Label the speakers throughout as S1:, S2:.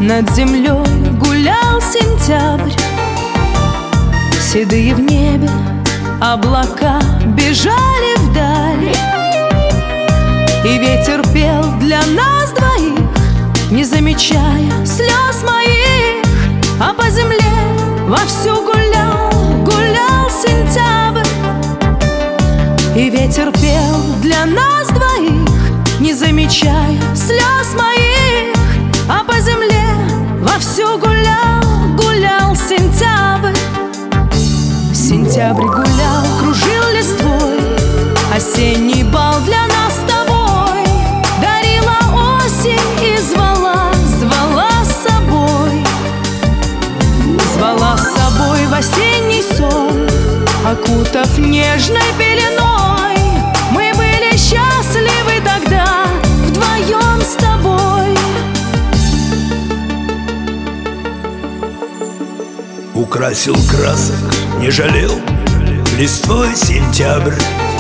S1: Над землей гулял сентябрь, седые в небе облака бежали вдаль, и ветер пел для нас двоих, не замечая слез моих. А по земле вовсю гулял сентябрь, и ветер пел для нас двоих, не замечая слез моих. А по земле вовсю гулял сентябрь. Сентябрь гулял, кружил листвой, осенний бал для нас с тобой. Дарила осень и звала с собой. Звала с собой в осенний сон, окутав нежной пеленой. Мы были счастливы тогда вдвоем с тобой.
S2: Украсил красок, не жалел листвой сентябрь,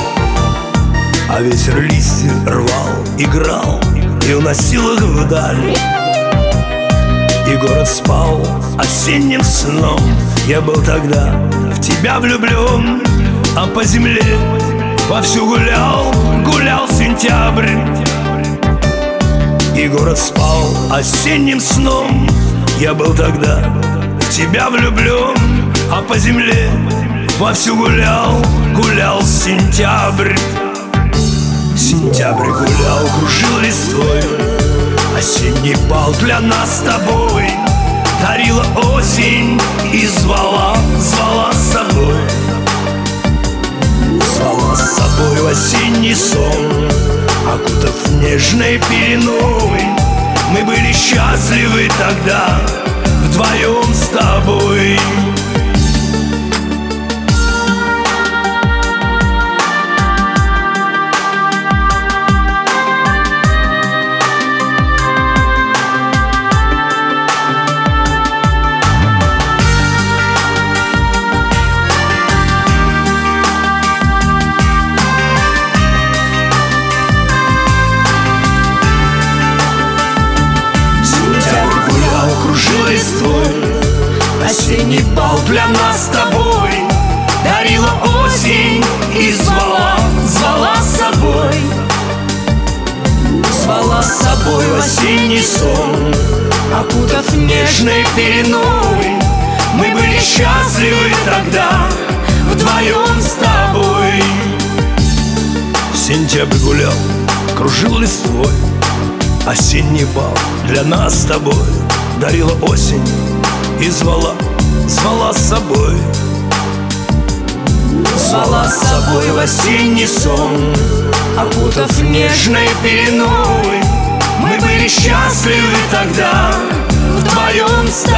S2: а ветер листья рвал, играл и уносил их вдаль. И город спал осенним сном. Я был тогда в тебя влюблен, а по земле вовсю гулял сентябрь. И город спал осенним сном. Я был тогда в тебя влюблен, а по земле вовсю гулял сентябрь. Сентябрь гулял, кружил листвой, осенний бал для нас с тобой. Дарила осень и звала с собой. Звала с собой в осенний сон, окутав нежной пеленой. Мы были счастливы тогда вдвоем с тобой. Осенний бал для нас с тобой. Дарила осень и звала с собой. Звала с собой в осенний сон, окутав нежной пеленой. Мы были счастливы тогда вдвоем с тобой. Сентябрь гулял, кружил листвой, осенний бал для нас с тобой. Дарила осень и звала с собой. Звала с собой в осенний сон, окутав нежной пеленой. Мы были счастливы тогда вдвоем с тобой.